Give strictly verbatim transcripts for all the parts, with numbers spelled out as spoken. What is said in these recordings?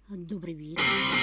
Добрый вечер.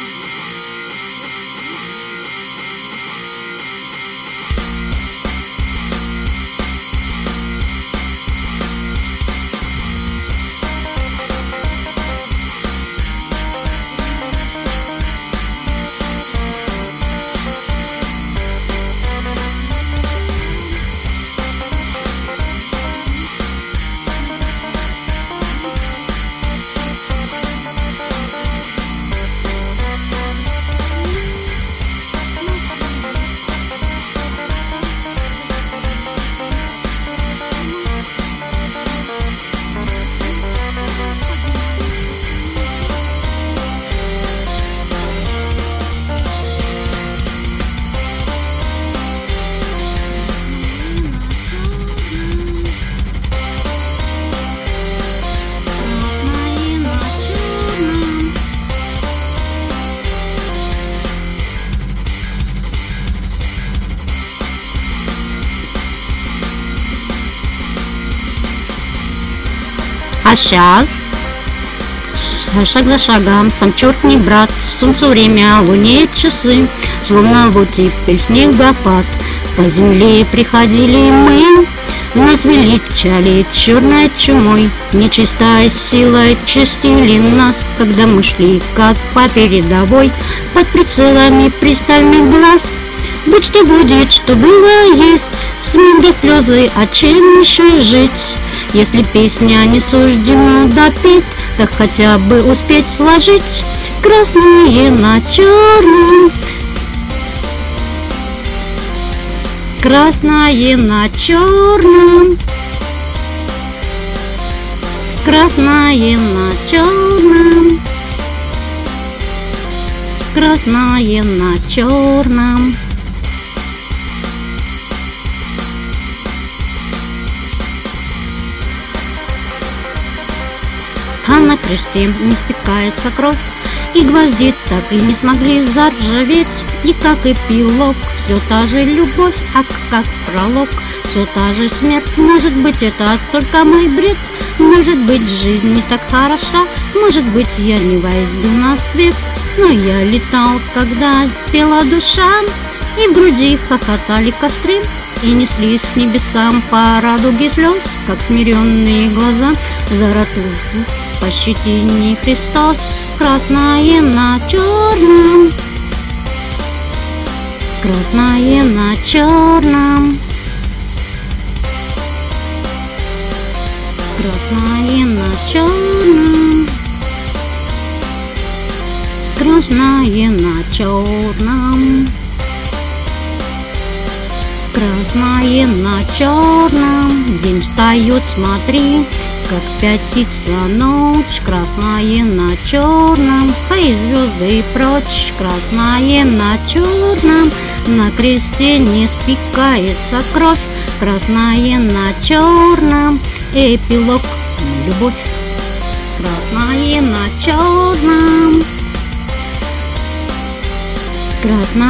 А сейчас, шаг за шагом, сам черт не брат, солнцу время, луне часы, словно вот теперь снегопад. По земле приходили мы, нас величали черной чумой, нечистая силой чистили нас, когда мы шли как по передовой, под прицелами пристальных глаз. Будь что будет, что было есть, смех да слезы, а чем еще жить? Если песня не суждена допеть, так хотя бы успеть сложить красное на черном. Красное на черном. Красное на черном. Красное на черном. А на кресте не стекается кровь, и гвозди так и не смогли заржаветь. И как эпилог все та же любовь, а как пролог все та же смерть. Может быть, это только мой бред, может быть, жизнь не так хороша, может быть, я не войду на свет. Но я летал, когда пела душа, и в груди хохотали костры, и неслись к небесам по радуге слез, как смиренные глаза Заратустры. Пощадини, Христос, красное на черном. Красное на черном. Красное на черном. Красное на черном. Красное на черном. День встает, смотри, как пятится ночь. Красное на черном. Эй, звезды прочь. Красное на черном. На кресте не спекается кровь. Красное на черном. Эпилог, любовь. Красное на черном. Красное